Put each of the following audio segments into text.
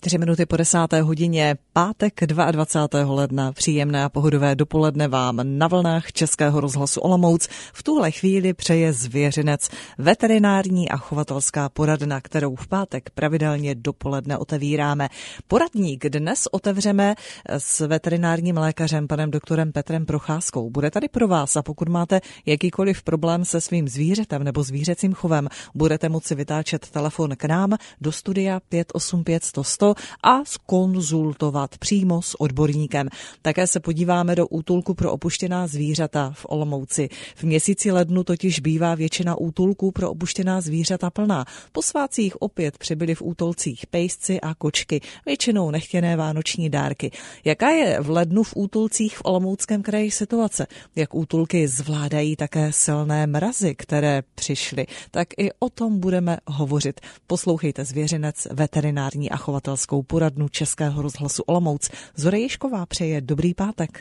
4 minuty po 10. hodině, pátek 22. ledna, příjemné a pohodové dopoledne vám na vlnách Českého rozhlasu Olomouc v tuhle chvíli přeje Zvěřinec, veterinární a chovatelská poradna, kterou v pátek pravidelně dopoledne otevíráme. Poradník dnes otevřeme s veterinárním lékařem, panem doktorem Petrem Procházkou. Bude tady pro vás a pokud máte jakýkoliv problém se svým zvířetem nebo zvířecím chovem, budete moci vytáčet telefon k nám do studia 585 100 a zkonzultovat přímo s odborníkem. Také se podíváme do útulku pro opuštěná zvířata v Olomouci. V měsíci lednu totiž bývá většina útulků pro opuštěná zvířata plná. Po svátcích opět přibyly v útulcích pejsci a kočky, většinou nechtěné vánoční dárky. Jaká je v lednu v útulcích v Olomouckém kraji situace? Jak útulky zvládají také silné mrazy, které přišly? Tak i o tom budeme hovořit. Poslouchejte Zvěřinec, veterinární a chovatelskou poradnu Českého rozhlasu Olomouc. Zora Ježková přeje dobrý pátek.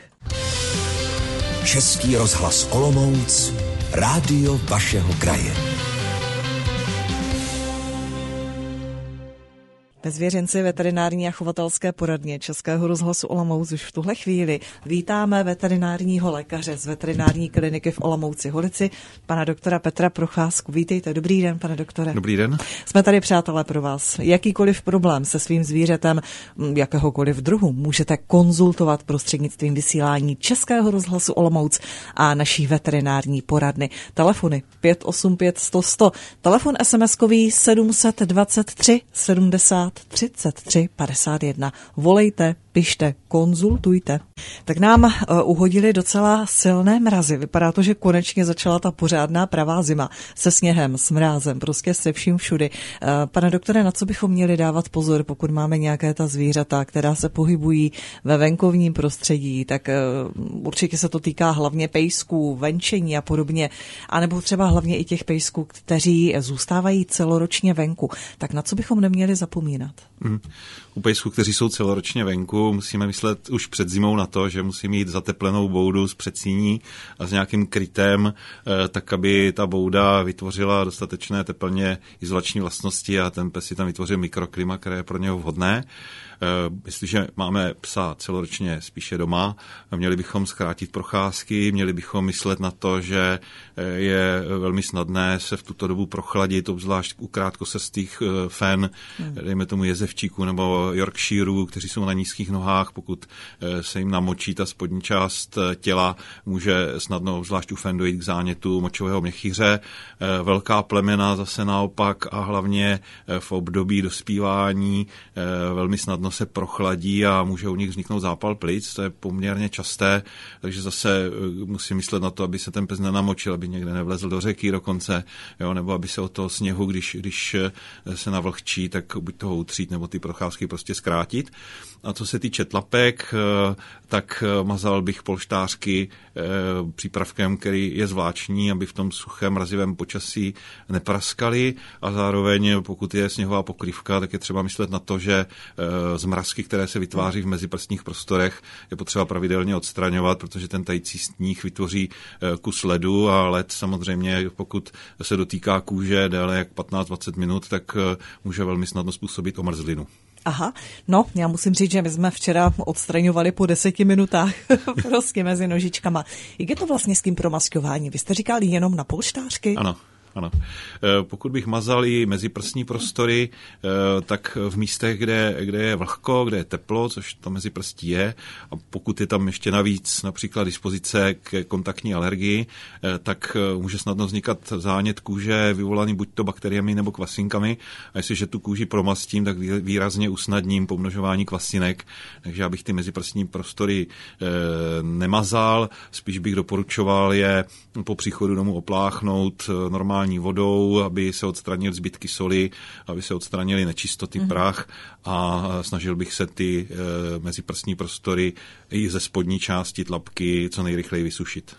Český rozhlas Olomouc, rádio vašeho kraje. Ve Zvěřinci veterinární a chovatelské poradně Českého rozhlasu Olomouc už v tuhle chvíli vítáme veterinárního lékaře z veterinární kliniky v Olomouci Holici, pana doktora Petra Procházku. Vítejte, dobrý den, pane doktore. Dobrý den. Jsme tady, přátelé, pro vás. Jakýkoliv problém se svým zvířetem, jakéhokoliv druhu, můžete konzultovat prostřednictvím vysílání Českého rozhlasu Olomouc a naší veterinární poradny. Telefony 585 100, telefon SMS-kový 723 70 33 51. Volejte, pište, konzultujte. Tak nám uhodili docela silné mrazy. Vypadá to, že konečně začala ta pořádná pravá zima se sněhem, s mrázem, prostě se vším všudy. Pane doktore, na co bychom měli dávat pozor, pokud máme nějaké ta zvířata, která se pohybují ve venkovním prostředí, tak určitě se to týká hlavně pejsků, venčení a podobně, anebo třeba hlavně i těch pejsků, kteří zůstávají celoročně venku. Tak na co bychom neměli zapomínat? U pejsků, kteří jsou celoročně venku, musíme myslet už před zimou na to, že musí mít zateplenou boudu s předsíní a s nějakým krytem, tak aby ta bouda vytvořila dostatečné teplně izolační vlastnosti a ten pes si tam vytvořil mikroklima, které je pro něho vhodné. Jestliže máme psa celoročně spíše doma, měli bychom zkrátit procházky, měli bychom myslet na to, že je velmi snadné se v tuto dobu prochladit, obzvlášť u krátkosrstých fen, dejme tomu jezevčíků nebo Yorkshireů, kteří jsou na nízkých nohách, pokud se jim namočí ta spodní část těla, může snadno obzvlášť u fen dojít k zánětu močového měchýře. Velká plemena zase naopak a hlavně v období dospívání velmi snadno se prochladí a může u nich vzniknout zápal plic, to je poměrně časté, takže zase musím myslet na to, aby se ten pes nenamočil, aby někde nevlezl do řeky dokonce, jo, nebo aby se od toho sněhu, když se navlhčí, tak buď toho utřít, nebo ty procházky prostě zkrátit. A co se týče tlapek, tak mazal bych polštářky přípravkem, který je zvláštní, aby v tom suchém mrazivém počasí nepraskaly a zároveň, pokud je sněhová pokrývka, tak je třeba myslet na to, že zmrazky, které se vytváří v meziprstních prostorech, je potřeba pravidelně odstraňovat, protože ten tající sníh vytvoří kus ledu a led samozřejmě, pokud se dotýká kůže déle jak 15-20 minut, tak může velmi snadno způsobit omrzlinu. Aha, no, já musím říct, že my jsme včera odstraňovali po 10 minutách prostě mezi nožičkama. Jak je to vlastně s tím promaskování? Vy jste říkali jenom na polštářky? Ano. Pokud bych mazal i meziprsní prostory, tak v místech, kde je vlhko, kde je teplo, což to meziprstí je, a pokud je tam ještě navíc například dispozice k kontaktní alergii, tak může snadno vznikat zánět kůže vyvolaný buď to bakteriemi nebo kvasinkami. A jestliže tu kůži promastím, tak výrazně usnadním pomnožování kvasinek, takže já bych ty meziprstní prostory nemazal, spíš bych doporučoval je po příchodu domů opláchnout normálně vodou, aby se odstranily zbytky soli, aby se odstranily nečistoty, prach a snažil bych se ty meziprstní prostory i ze spodní části tlapky co nejrychleji vysušit.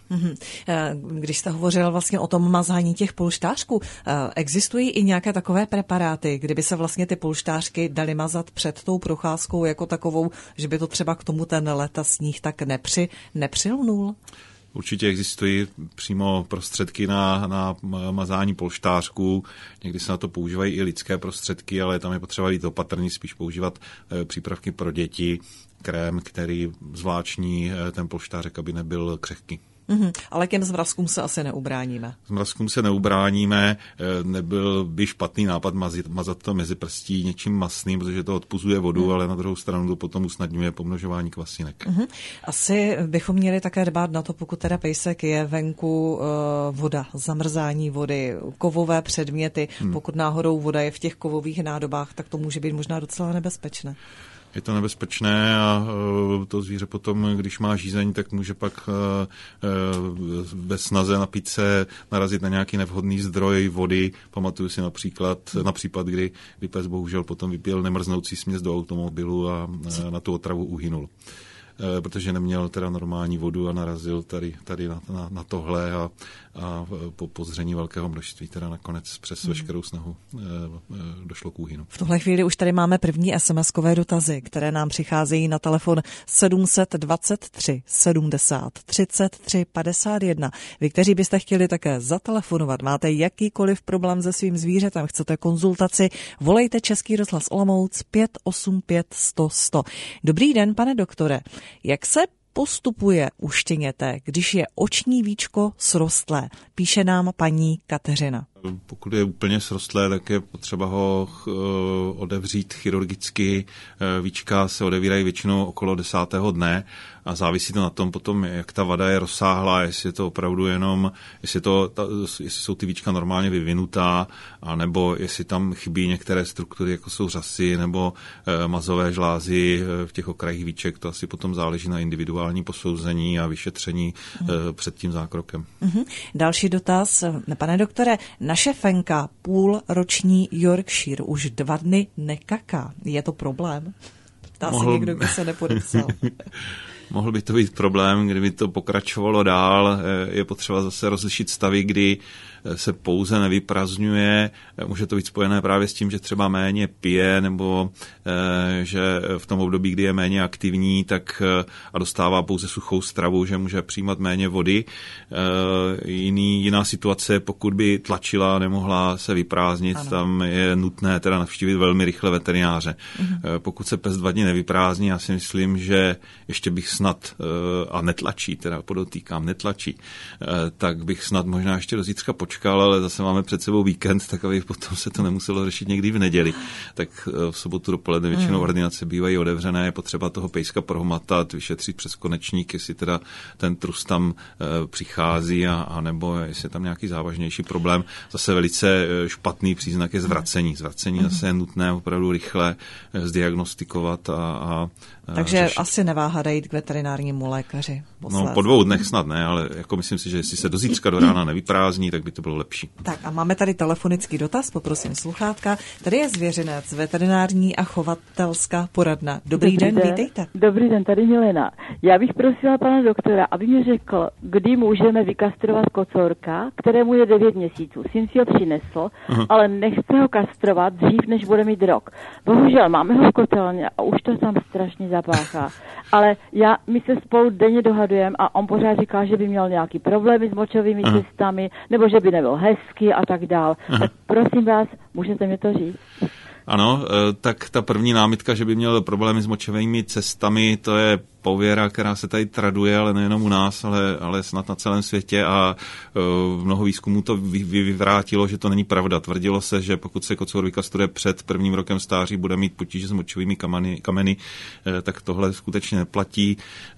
Když jste hovořil vlastně o tom mazání těch polštářků, existují i nějaké takové preparáty, kdyby se vlastně ty polštářky daly mazat před tou procházkou jako takovou, že by to třeba k tomu ten led a sníh tak nepřilnul? Určitě existují přímo prostředky na mazání polštářků, někdy se na to používají i lidské prostředky, ale tam je potřeba být opatrný, spíš používat přípravky pro děti, krém, který zvláční ten polštářek, aby nebyl křehký. Ale těm zmrazkům se asi neubráníme. Zmrazkům se neubráníme, nebyl by špatný nápad mazat to mezi prstí něčím masným, protože to odpuzuje vodu, ale na druhou stranu to potom usnadňuje pomnožování kvasinek. Asi bychom měli také dbát na to, pokud teda pejsek je venku, voda, zamrzání vody, kovové předměty. Pokud náhodou voda je v těch kovových nádobách, tak to může být možná docela nebezpečné. Je to nebezpečné a to zvíře potom, když má žízeň, tak může pak ve snaze napít se narazit na nějaký nevhodný zdroj vody. Pamatuju si na případ, kdy pes bohužel potom vypil nemrznoucí směs do automobilu a na tu otravu uhynul. Protože neměl teda normální vodu a narazil tady na tohle a po pozření velkého množství teda nakonec přes veškerou snahu došlo k úhynu. V tuhle chvíli už tady máme první SMS-kové dotazy, které nám přicházejí na telefon 723 70 33 51. Vy, kteří byste chtěli také zatelefonovat, máte jakýkoliv problém se svým zvířetem, chcete konzultaci, volejte Český rozhlas Olomouc 585 100 100. Dobrý den, pane doktore. Jak se postupuje u štěněte, když je oční víčko srostlé? Píše nám paní Kateřina. Pokud je úplně srostlé, tak je potřeba ho odevřít chirurgicky. Víčka se odevírají většinou okolo 10. dne a závisí to na tom potom, jak ta vada je rozsáhlá, jestli je to opravdu jenom, jestli jsou ty víčka normálně vyvinutá, anebo jestli tam chybí některé struktury, jako jsou řasy nebo mazové žlázy v těch okrajích víček. To asi potom záleží na individuální posouzení a vyšetření před tím zákrokem. Další dotaz. Pane doktore, naše Fenka, půlroční Yorkshire, už 2 dny nekaká. Je to problém? Ptá se někdo, kdo se nepodepsal. Mohl by to být problém, kdyby to pokračovalo dál. Je potřeba zase rozlišit stavy, kdy se pouze nevyprazňuje. Může to být spojené právě s tím, že třeba méně pije, nebo že v tom období, kdy je méně aktivní, tak a dostává pouze suchou stravu, že může přijímat méně vody. Jiná situace, pokud by tlačila, nemohla se vyprázdnit, ano. Tam je nutné teda navštívit velmi rychle veterináře. Pokud se pes 2 dny nevyprázdní, já si myslím, že ještě bych snad, a netlačí, teda podotýkám, netlačí, tak bych snad možná ještě do zítřka počkal, ale zase máme před sebou víkend, tak aby potom se to nemuselo řešit někdy v neděli. Tak v sobotu dopoledne většinou ordinace bývají otevřené, je potřeba toho pejska prohmatat, vyšetřit přes konečník, jestli teda ten trus tam přichází, a nebo jestli je tam nějaký závažnější problém. Zase velice špatný příznak je zvracení. Zvracení zase je nutné opravdu rychle zdiagnostikovat takže řešit. asi neváhá jít k veterinárnímu lékaři. No, po 2 dnech snad ne, ale jako myslím si, že jestli se do zítřka do rána nevyprázdní, tak by to bylo lepší. Tak a máme tady telefonický dotaz, poprosím sluchátka. Tady je Zvěřinec, veterinární a chovatelská poradna. Dobrý den, vítejte. Dobrý den, tady Milena. Já bych prosila pana doktora, aby mi řekl, kdy můžeme vykastrovat kocourka, kterému je 9 měsíců. Syn si ho přinesl, ale nechce ho kastrovat dřív, než bude mít rok. Bohužel máme ho v kotelně a už to tam strašně zapáchá. Ale my se spolu denně dohadujeme a on pořád říká, že by měl nějaký problémy s močovými cestami, nebo že by nebyl hezký a tak dál. Tak prosím vás, můžete mi to říct? Ano, tak ta první námitka, že by měl problémy s močovými cestami, to je pověra, která se tady traduje, ale nejenom u nás, ale snad na celém světě, a mnoho výzkumů to vyvrátilo, že to není pravda. Tvrdilo se, že pokud se kocour vykastruje před 1. rokem stáří, bude mít potíže s močovými kameny, tak tohle skutečně neplatí.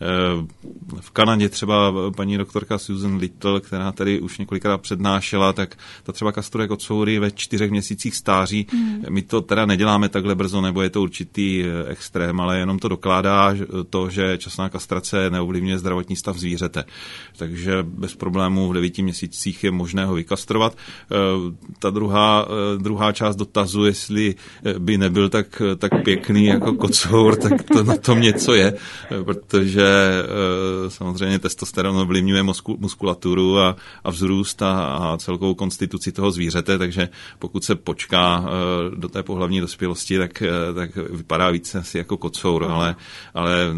V Kanadě třeba paní doktorka Susan Little, která tady už několikrát přednášela, tak ta třeba kastruje kocoury ve 4 měsících stáří. My to teda neděláme takhle brzo, nebo je to určitý extrém, ale jenom to dokládá to, že časná kastrace neovlivňuje zdravotní stav zvířete. Takže bez problémů v 9 měsících je možné ho vykastrovat. Ta druhá část dotazu, jestli by nebyl tak pěkný jako kocour, tak to na tom něco je, protože samozřejmě testosteron ovlivňuje muskulaturu a vzrůst a celkovou konstituci toho zvířete, takže pokud se počká do té pohlavní dospělosti, tak vypadá více asi jako kocour, ale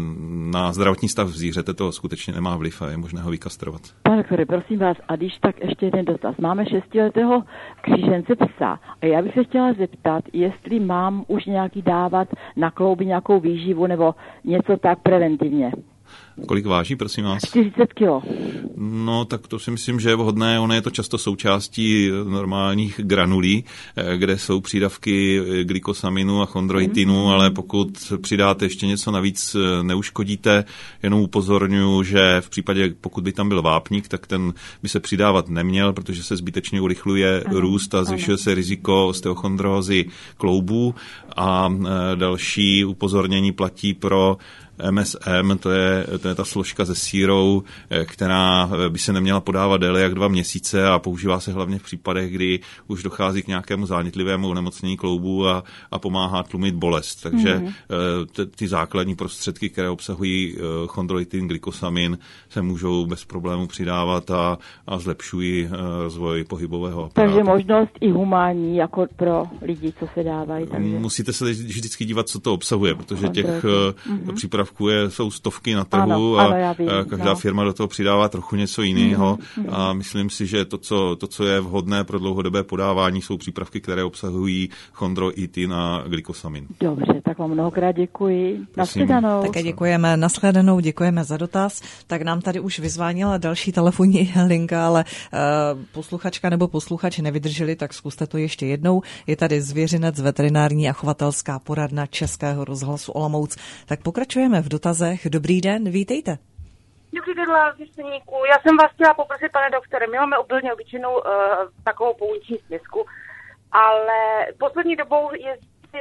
na zdravotní stav zvířete to skutečně nemá vliv a je možné ho vykastrovat. Pane doktore, prosím vás, a když tak ještě jeden dotaz. Máme 6letého křížence psa a já bych se chtěla zeptat, jestli mám už nějaký dávat na klouby nějakou výživu nebo něco tak preventivně. Kolik váží, prosím vás? 40 kilo. No, tak to si myslím, že je vhodné. Ono je to často součástí normálních granulí, kde jsou přídavky glykosaminu a chondroitinu, ale pokud přidáte ještě něco navíc, neuškodíte. Jenom upozorňuji, že v případě, pokud by tam byl vápník, tak ten by se přidávat neměl, protože se zbytečně urychluje růst a zvyšuje se riziko osteochondrózy kloubů. A další upozornění platí pro MSM, to je ta složka se sírou, která by se neměla podávat déle jak 2 měsíce a používá se hlavně v případech, kdy už dochází k nějakému zánětlivému onemocnění kloubů a pomáhá tlumit bolest. Takže ty základní prostředky, které obsahují chondroitin, glykosamin, se můžou bez problému přidávat a zlepšují rozvoj pohybového aparátu. Takže možnost i humánní, jako pro lidi, co se dávají. Takže... Musíte se vždycky dívat, co to obsahuje, protože těch přípravků jsou stovky na trhu a každá firma do toho přidává trochu něco jiného a myslím si, že to, co je vhodné pro dlouhodobé podávání, jsou přípravky, které obsahují chondroitin a glykosamin. Dobře, tak vám mnohokrát děkuji. Nashledanou. Také děkujeme, nashledanou, děkujeme za dotaz. Tak nám tady už vyzvánila další telefonní linka, ale posluchačka nebo posluchač nevydrželi, tak zkuste to ještě jednou. Je tady zvěřinec, veterinární a chovatelská poradna Českého rozhlasu Olomouc. Tak pokračujeme v dotazech. Dobrý den, vítejte. Dobrý den, Lázisníku. Já jsem vás chtěla poprosit, pane doktore, my máme úplně obyčejnou takovou pouliční směsku, ale poslední dobou jezdí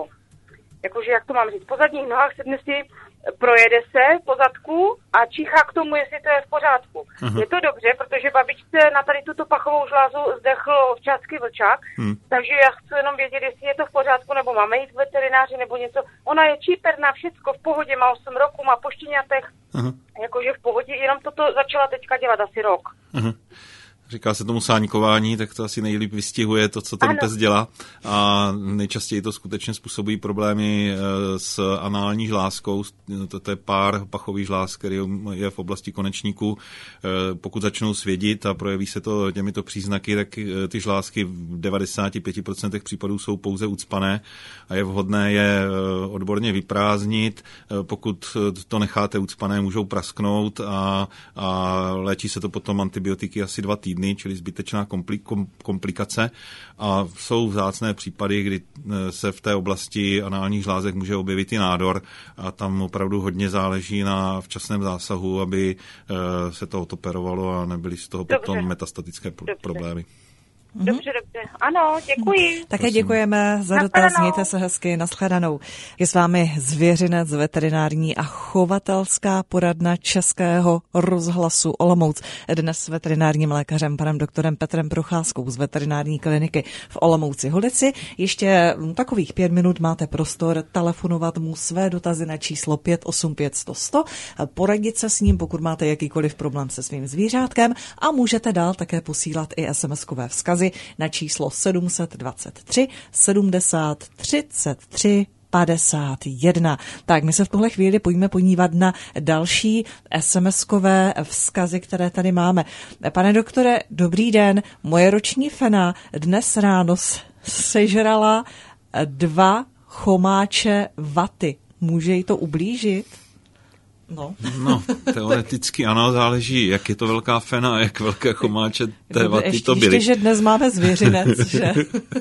jakože jak to mám říct, po zadních nohách, sedne si, projede se po zadku a číchá k tomu, jestli to je v pořádku. Je to dobře, protože babičce na tady tuto pachovou žlázu zdechl ovčácký vlčák, takže já chci jenom vědět, jestli je to v pořádku, nebo máme jít k veterináři, nebo něco. Ona je číperná, všecko v pohodě, má 8 roků, má po štěňatech, jakože v pohodě, jenom toto začala teďka dělat asi rok. Říká se tomu sáňkování, tak to asi nejlíp vystihuje to, co ten pes dělá. A nejčastěji to skutečně způsobují problémy s anální žlázkou. To je pár pachových žláz, který je v oblasti konečníku. Pokud začnou svědit a projeví se to těmito příznaky, tak ty žlázky v 95% případů jsou pouze ucpané a je vhodné je odborně vyprázdnit. Pokud to necháte ucpané, můžou prasknout a léčí se to potom antibiotiky asi 2 týdny, čili zbytečná komplikace. A jsou vzácné případy, kdy se v té oblasti análních žlázek může objevit i nádor a tam opravdu hodně záleží na včasném zásahu, aby se to odoperovalo a nebyly z toho potom metastatické problémy. Dobře. Ano, děkuji. Také děkujeme za dotaz, mějte se hezky, nashledanou. Je s vámi zvěřinec, veterinární a chovatelská poradna Českého rozhlasu Olomouc. Dnes s veterinárním lékařem, panem doktorem Petrem Procházkou z veterinární kliniky v Olomouci Holici. Ještě takových 5 minut máte prostor telefonovat mu své dotazy na číslo 585 100 100, poradit se s ním, pokud máte jakýkoliv problém se svým zvířátkem a můžete dál také posílat i SMS-kové vzkazy na číslo 723 70 33 51. Tak my se v tuhle chvíli pojďme podívat na další SMS-kové vzkazy, které tady máme. Pane doktore, dobrý den. Moje roční fena dnes ráno sežrala 2 chomáče vaty. Může jí to ublížit? No, teoreticky ano, záleží, jak je to velká fena a jak velké chomáče té vaty to byly. Ještě, že dnes máme zvěřinec, že?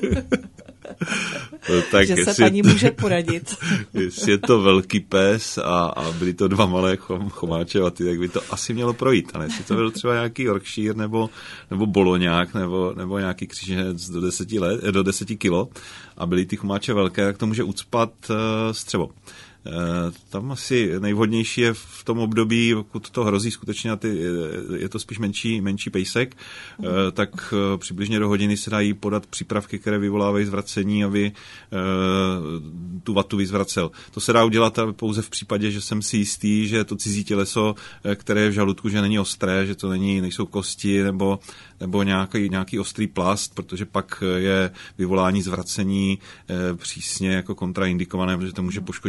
Tak že se paní může poradit. Jestli je to velký pes a byly to 2 malé chomáče vaty, tak by to asi mělo projít. Ale jestli to byl třeba nějaký Yorkshire nebo boloňák nebo nějaký kříženec do 10 kilo a byly ty chomáče velké, tak to může ucpat střevo. Tam asi nejvhodnější je v tom období, pokud to hrozí skutečně a je to spíš menší pejsek, tak přibližně do hodiny se dají podat přípravky, které vyvolávají zvracení, aby tu vatu vyzvracel. To se dá udělat pouze v případě, že jsem si jistý, že to cizí těleso, které je v žaludku, že není ostré, že to nejsou kosti nebo nějaký ostrý plast, protože pak je vyvolání zvracení přísně jako kontraindikované, protože to může poškodit jíce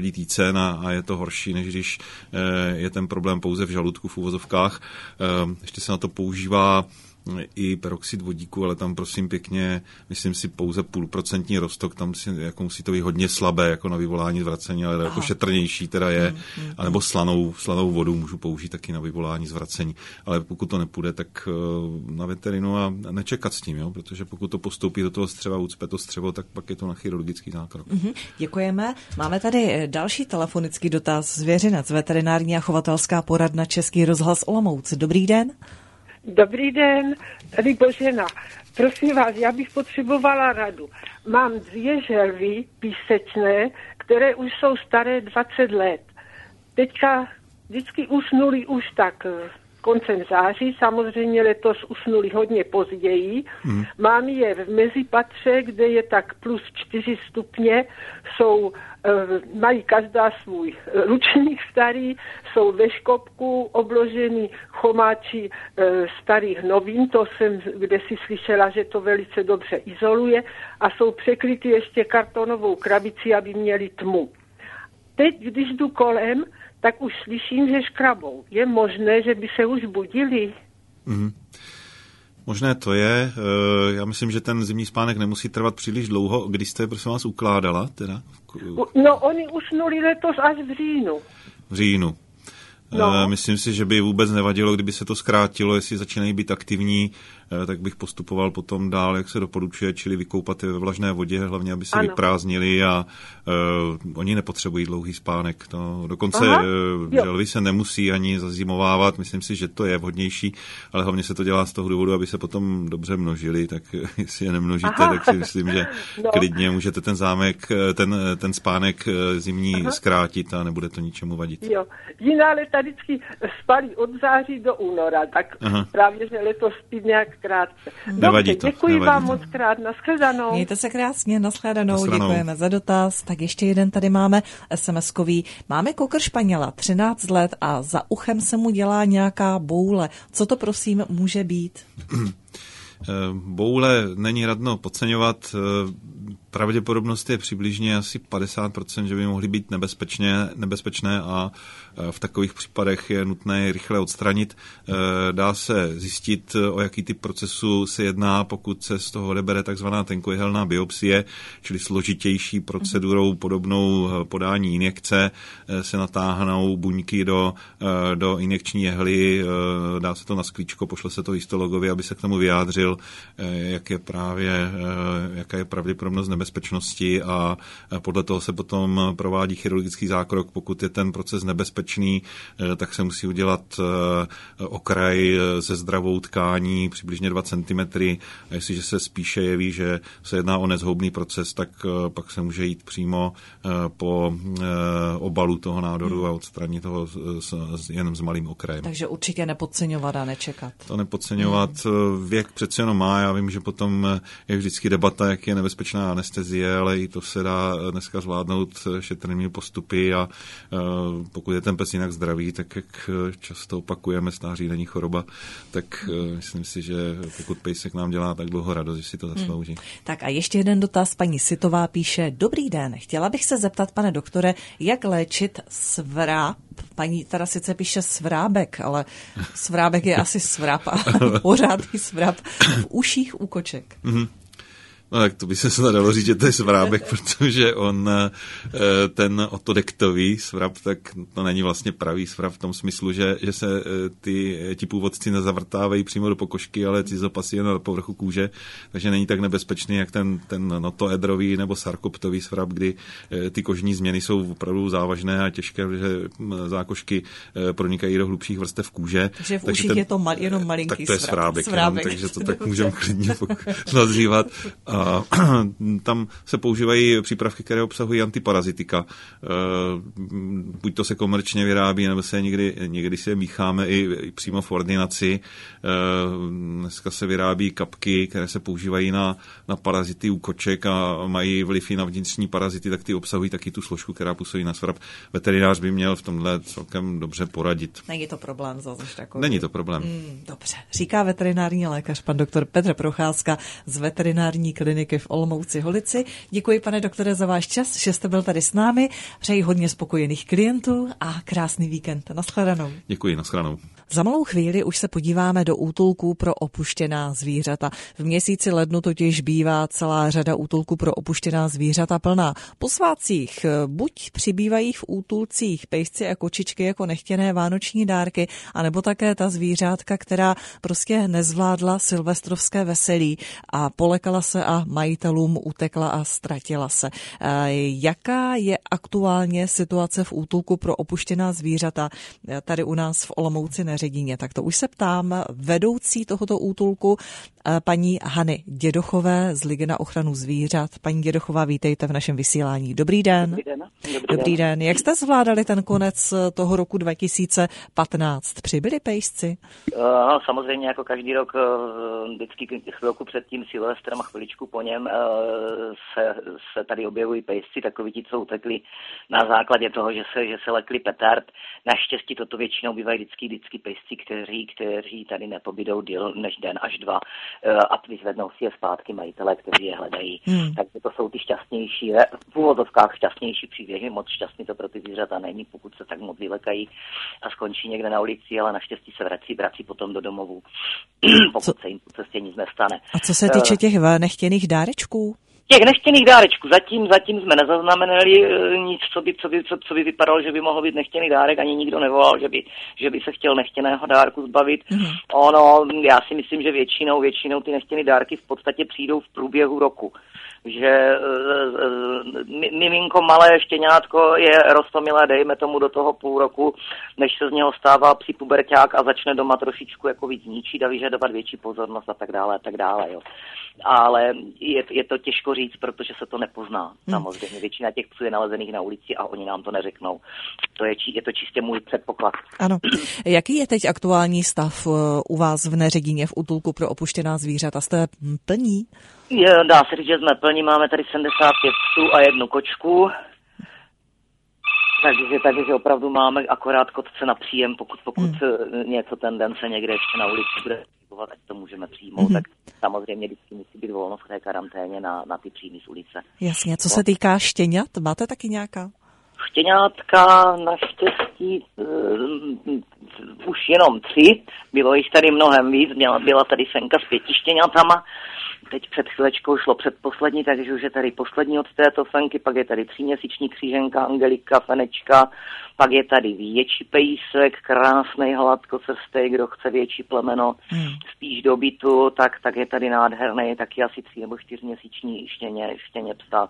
ten a je to horší, než když je ten problém pouze v žaludku v uvozovkách. Ještě se na to používá i peroxid vodíku, ale tam prosím pěkně, myslím si pouze 0,5% roztok, tam si, jako musí to být hodně slabé, jako na vyvolání zvracení, ale jako šetrnější teda je, anebo slanou vodu můžu použít taky na vyvolání zvracení. Ale pokud to nepůjde, tak na veterinu a nečekat s tím, jo? Protože pokud to postoupí do toho střeva, ucpe to střevo, tak pak je to na chirurgický zákrok. Děkujeme. Máme tady další telefonický dotaz. Zvěřinec, veterinární a chovatelská poradna Český rozhlas Olomouc. Dobrý den. Dobrý den, tady Božena. Prosím vás, já bych potřebovala radu. Mám 2 želvy písečné, které už jsou staré 20 let. Teďka vždycky usnuli už tak koncem září, samozřejmě letos usnuli hodně později. Mám je v mezipatře, kde je tak plus 4 stupně, mají každá svůj ručník starý, jsou ve škopku obložený chomáči starých novin, to jsem kdesi slyšela, že to velice dobře izoluje, a jsou překryty ještě kartonovou krabicí, aby měli tmu. Teď, když jdu kolem, tak už slyším, že škrabou. Je možné, že by se už budili? Možné to je. Já myslím, že ten zimní spánek nemusí trvat příliš dlouho. Kdy jste, prosím vás, ukládala? Teda? No, oni usnuli letos až v říjnu. V říjnu. No. Myslím si, že by vůbec nevadilo, kdyby se to zkrátilo, jestli začínají být aktivní, tak bych postupoval potom dál, jak se doporučuje, čili vykoupat je ve vlažné vodě, hlavně, aby se vyprázdnili a oni nepotřebují dlouhý spánek. Dokonce želvy se nemusí ani zazimovávat, myslím si, že to je vhodnější, ale hlavně se to dělá z toho důvodu, aby se potom dobře množili, tak jestli je nemnožíte, tak si myslím, že klidně můžete ten spánek zimní zkrátit a nebude to ničemu vadit. Jo. Jiná leta vždycky spali od září do února, tak právě, že letos spí nějak krátce. Dobře, děkuji vám moc krát, nashledanou. Mějte se krásně, nashledanou, děkujeme za dotaz. Tak ještě jeden tady máme, SMS-kový. Máme kokr španěla, 13 let a za uchem se mu dělá nějaká boule. Co to prosím může být? Boule není radno podceňovat. Pravděpodobnost je přibližně asi 50%, že by mohly být nebezpečné a v takových případech je nutné je rychle odstranit. Dá se zjistit, o jaký typ procesu se jedná, pokud se z toho odebere takzvaná tenkojehelná biopsie, čili složitější procedurou podobnou podání injekce, se natáhnou buňky do injekční jehly, dá se to na sklíčko, pošle se to histologovi, aby se k tomu vyjádřil, jaká je pravděpodobnost nebezpečnosti a podle toho se potom provádí chirurgický zákrok. Pokud je ten proces nebezpečný, tak se musí udělat okraj se zdravou tkání přibližně 2 cm. A jestliže se spíše jeví, že se jedná o nezhoubný proces, tak pak se může jít přímo po obalu toho nádoru a odstranit ho jen s malým okrajem. Takže určitě nepodceňovat a nečekat. To nepodceňovat. Věk přece jenom má. Já vím, že potom je vždycky debata, jak je nebezpečná anestezie, ale i to se dá dneska zvládnout šetrnými postupy a pokud je ten pes jinak zdravý, tak jak často opakujeme, stáří není choroba, tak myslím si, že pokud pejsek nám dělá tak dlouho radost, že si to zaslouží. Tak a ještě jeden dotaz. Paní Sitová píše: Dobrý den, chtěla bych se zeptat, pane doktore, jak léčit svráb. Paní teda sice píše svrábek, ale svrábek je asi svrab a pořádný svrab v uších u koček. No tak to by se dalo říct, že to je svrábek, protože on, ten otodektový svrab, tak to není vlastně pravý svrab v tom smyslu, že se ti původci nezavrtávají přímo do pokožky, ale cizopasí na povrchu kůže, takže není tak nebezpečný, jak ten notoedrový nebo sarkoptový svrab, kdy ty kožní změny jsou opravdu závažné a těžké, že zákožky pronikají do hlubších vrstev kůže. Takže v uších je to jenom malinký tak to je svrábek. Takže to tak můžeme klidně nazývat. A tam se používají přípravky, které obsahují antiparazitika. Buď to se komerčně vyrábí, nebo se někdy si je mícháme i přímo v ordinaci. Dneska se vyrábí kapky, které se používají na parazity u koček a mají vliv i na vnitřní parazity, tak ty obsahují taky tu složku, která působí na svrab. Veterinář by měl v tomhle celkem dobře poradit. Není to problém zase takový. Není to problém. Dobře. Říká veterinární lékař pan doktor Petr Procházka z veterinární kliniky kliniky v Olomouci Holici. Děkuji, pane doktore, za váš čas, že jste byl tady s námi. Přeji hodně spokojených klientů a krásný víkend. Nashledanou. Děkuji, nashledanou. Za malou chvíli už se podíváme do útulků pro opuštěná zvířata. V měsíci lednu totiž bývá celá řada útulků pro opuštěná zvířata plná. Po svátcích buď přibývají v útulcích pejsci a kočičky jako nechtěné vánoční dárky, anebo také ta zvířátka, která prostě nezvládla silvestrovské veselí a polekala se a majitelům utekla a ztratila se. Jaká je aktuálně situace v útulku pro opuštěná zvířata tady u nás v Olomouci na Ředíně? Tak to už se ptám vedoucí tohoto útulku, paní Hany Dědochové z Ligy na ochranu zvířat. Paní Dědochová, vítejte v našem vysílání. Dobrý den. Dobrý den. Jak jste zvládali ten konec toho roku 2015? Přibyli pejsci? No, samozřejmě jako každý rok, vždycky chvilku před tím Silvestrem a chviličku po něm se tady objevují pejsci, takoví ti, co utekli na základě toho, že se lekli petard. Naštěstí toto většinou bývají vždycky pejsci, kteří tady nepobydou díl než den až dva a vyzvednou si je zpátky majitele, kteří je hledají. Takže to jsou ty šťastnější, v úvodovkách šťastnější příběhy, moc šťastný to pro ty zvířata není, pokud se tak moc vylekají a skončí někde na ulici, ale naštěstí se vrací potom do domovů, pokud se jim po cestě nic nestane. A co se týče těch nechtěných dárečků? Těch nechtěných dárečků. Zatím jsme nezaznamenali nic, co by vypadalo, že by mohl být nechtěný dárek, ani nikdo nevolal, že by se chtěl nechtěného dárku zbavit. Ono, já si myslím, že většinou ty nechtěné dárky v podstatě přijdou v průběhu roku. Že miminko malé štěňátko je roztomilé, dejme tomu do toho půl roku, než se z něho stává psi puberťák a začne doma trošičku jako víc ničit a vyžadovat větší pozornost a tak dále, jo. Ale je to těžko říct, protože se to nepozná. Samozřejmě většina těch psů je nalezených na ulici a oni nám to neřeknou. Je to čistě můj předpoklad. Ano. Jaký je teď aktuální stav u vás v Neředíně v útulku pro opuštěná zvířata? Jste plní? Dá se říct, že jsme plní. Máme tady 75 psů a 1 kočku. Takže opravdu máme akorát kotce na příjem, pokud něco ten den se někde ještě na ulici bude přijmovat, ať to můžeme přijmout, tak samozřejmě vždycky musí být volno v té karanténě na ty příjmy z ulice. Jasně, co se týká štěňat, máte taky nějaká? Štěňátka naštěstí už jenom 3, bylo jich tady mnohem víc, byla tady fenka s 5 štěňatama, teď před chvilečkou šlo předposlední, takže už je tady poslední od této fenky, pak je tady 3měsíční kříženka, Angelika, Fenečka, pak je tady větší pejsek, krásnej hladkocrstej, kdo chce větší plemeno, spíš do bytu, tak je tady nádherný, taky asi 3 nebo 4měsíční štěně psa.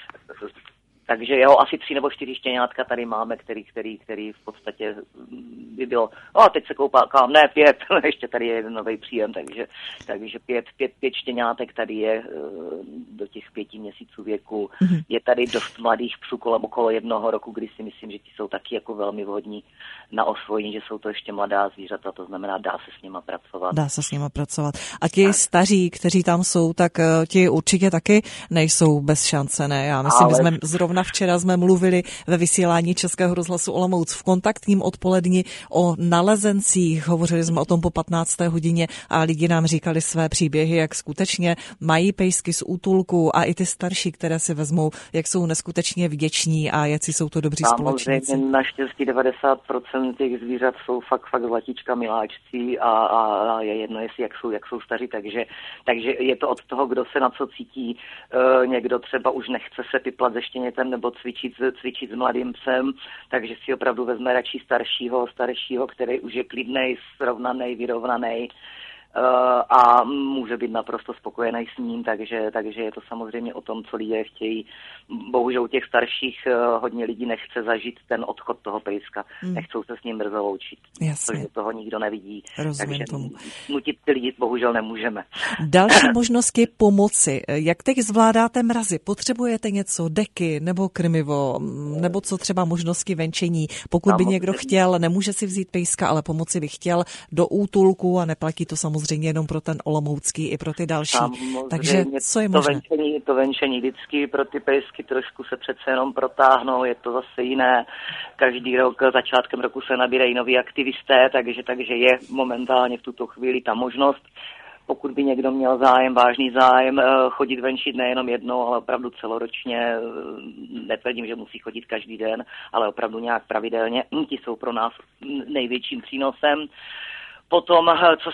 Takže jo, asi 3 nebo 4 štěňátka tady máme, který v podstatě by bylo, teď se koupám, ne 5, ještě tady je jeden nový příjem, takže 5 štěňátek tady je do těch 5 měsíců věku. Je tady dost mladých psů okolo 1 roku, kdy si myslím, že ti jsou taky jako velmi vhodní na osvojení, že jsou to ještě mladá zvířata, to znamená, dá se s nima pracovat. A ti staří, kteří tam jsou, tak ti určitě taky nejsou bez šance, ne? Já myslím, že jsme včera jsme mluvili ve vysílání Českého rozhlasu Olomouc v kontaktním odpoledni o nalezencích. Hovořili jsme o tom po 15. hodině a lidi nám říkali své příběhy, jak skutečně mají pejsky z útulku a i ty starší, které si vezmou, jak jsou neskutečně vděční a jací jsou to dobří společníci. Samozřejmě naštěstí 90% těch zvířat jsou fakt zlatíčka miláčci a je jedno, jestli jak jsou staří, takže je to od toho, kdo se na co cítí. Někdo třeba už nechce se piplat ze štěnětem nebo cvičit s mladým psem, takže si opravdu vezme radši staršího, který už je klidnej, srovnanej, vyrovnanej a může být naprosto spokojený s ním, takže je to samozřejmě o tom, co lidé chtějí. Bohužel u těch starších hodně lidí nechce zažít ten odchod toho pejska, nechcou se s ním brzo loučit, protože toho nikdo nevidí. Rozumím takže tomu. Nutit ty lidi bohužel nemůžeme. Další možnosti pomoci. Jak teď zvládáte mrazy? Potřebujete něco, deky nebo krmivo, nebo co třeba možnosti venčení? Pokud by někdo chtěl, nemůže si vzít pejska, ale pomoci by chtěl do útulku a neplatí to samozřejmě jenom pro ten olomoucký, i pro ty další. Takže co je možné? To venčení vždycky pro ty pejsky trošku se přece jenom protáhnou, je to zase jiné. Každý rok, začátkem roku se nabírají noví aktivisté, takže je momentálně v tuto chvíli ta možnost. pokud by někdo měl zájem, vážný zájem, chodit venčit nejenom jednou, ale opravdu celoročně, netvrdím, že musí chodit každý den, ale opravdu nějak pravidelně, ti jsou pro nás největším přínosem. Potom, co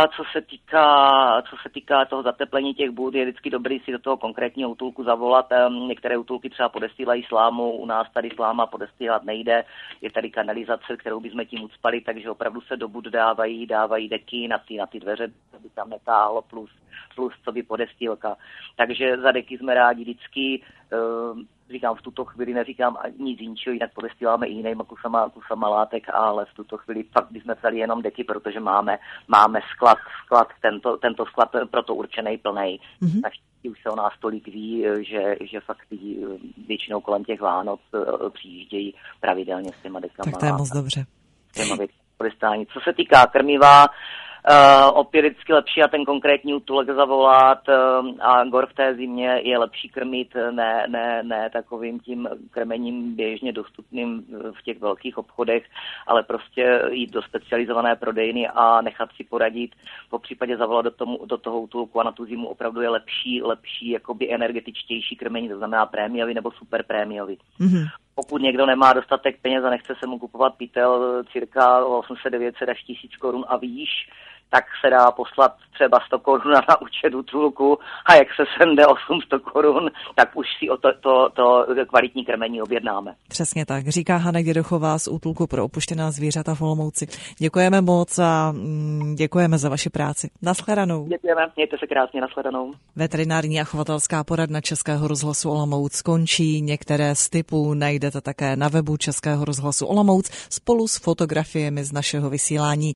se týká toho zateplení těch bud, je vždycky dobrý si do toho konkrétního útulku zavolat. Některé útulky třeba podestílají slámu, u nás tady sláma podestílat nejde, je tady kanalizace, kterou bychom tím ucpali, takže opravdu se do bud dávají deky na ty dveře, aby tam netáhlo, plus co by podestýlka. Takže za deky jsme rádi vždycky, říkám, v tuto chvíli neříkám nic jinčího, jinak podestíláme i jinýma kusama látek, ale v tuto chvíli fakt bychom vzali jenom deky, protože máme sklad, tento sklad proto určený plnej. Mm-hmm. Naštěstí už se o nás tolik ví, že fakt většinou kolem těch Vánoc přijíždějí pravidelně s těma dekama. Tak to je moc dobře. Co se týká krmiva, opět vždycky lepší a ten konkrétní útulek zavolat a gor v té zimě je lepší krmit ne takovým tím krmením běžně dostupným v těch velkých obchodech, ale prostě jít do specializované prodejny a nechat si poradit, po případě zavolat do toho útulku a na tu zimu opravdu je lepší jakoby energetičtější krmení, to znamená prémiový nebo super prémiový. Mm-hmm. Pokud někdo nemá dostatek peněz a nechce se mu kupovat pytel cirka 800-900 až 1000 korun a výš, tak se dá poslat třeba 100 korun na účet útulku a jak se sem jde 800 korun, tak už si o to kvalitní krmení objednáme. Přesně tak, říká Hana Dědochová z útulku pro opuštěná zvířata v Olomouci. Děkujeme moc a děkujeme za vaši práci. Nashledanou. Děkujeme, mějte se krásně, nashledanou. Veterinární a chovatelská poradna Českého rozhlasu Olomouc skončí. Některé z typů najdete také na webu Českého rozhlasu Olomouc spolu s fotografiemi z našeho vysílání.